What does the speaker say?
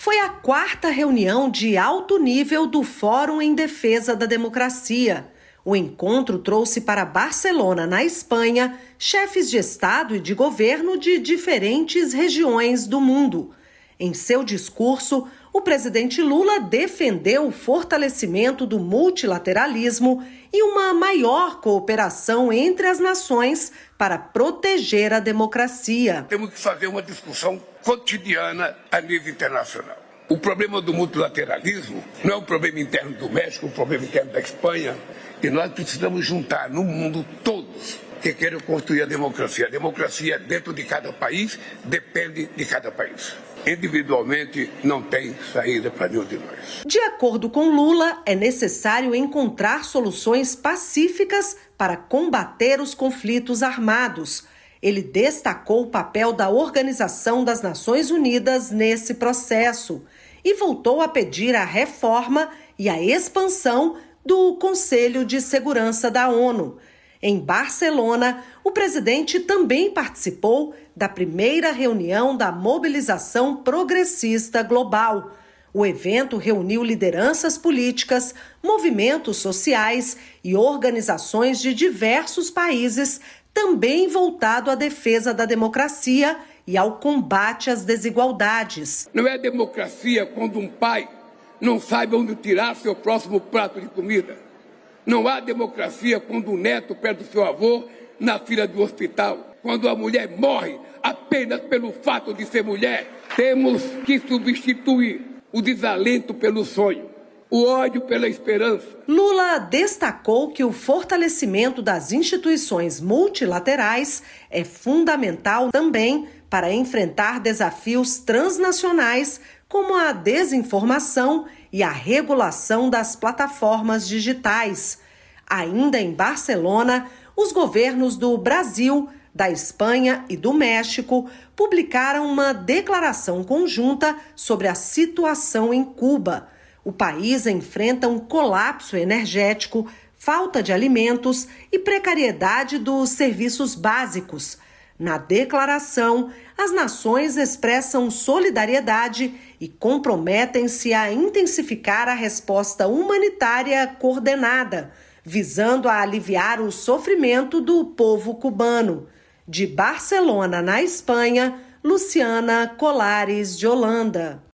Foi a 4ª reunião de alto nível do Fórum em Defesa da Democracia. O encontro trouxe para Barcelona, na Espanha, chefes de Estado e de governo de diferentes regiões do mundo. Em seu discurso, o presidente Lula defendeu o fortalecimento do multilateralismo e uma maior cooperação entre as nações para proteger a democracia. Temos que fazer uma discussão cotidiana a nível internacional. O problema do multilateralismo não é um problema interno do México, é um problema interno da Espanha. E nós precisamos juntar no mundo todos que queiram construir a democracia. A democracia dentro de cada país depende de cada país. Individualmente não tem saída para nenhum de nós. De acordo com Lula, é necessário encontrar soluções pacíficas para combater os conflitos armados. Ele destacou o papel da Organização das Nações Unidas nesse processo e voltou a pedir a reforma e a expansão do Conselho de Segurança da ONU. Em Barcelona, o presidente também participou da primeira reunião da Mobilização Progressista Global. O evento reuniu lideranças políticas, movimentos sociais e organizações de diversos países, também voltado à defesa da democracia e ao combate às desigualdades. Não é democracia quando um pai não sabe onde tirar seu próximo prato de comida. Não há democracia quando o neto perde o seu avô na fila do hospital. Quando a mulher morre apenas pelo fato de ser mulher. Temos que substituir o desalento pelo sonho, o ódio pela esperança. Lula destacou que o fortalecimento das instituições multilaterais é fundamental também para enfrentar desafios transnacionais como a desinformação e a regulação das plataformas digitais. Ainda em Barcelona, os governos do Brasil, da Espanha e do México publicaram uma declaração conjunta sobre a situação em Cuba. O país enfrenta um colapso energético, falta de alimentos e precariedade dos serviços básicos. Na declaração, as nações expressam solidariedade e comprometem-se a intensificar a resposta humanitária coordenada, visando a aliviar o sofrimento do povo cubano. De Barcelona, na Espanha, Luciana Colares de Holanda.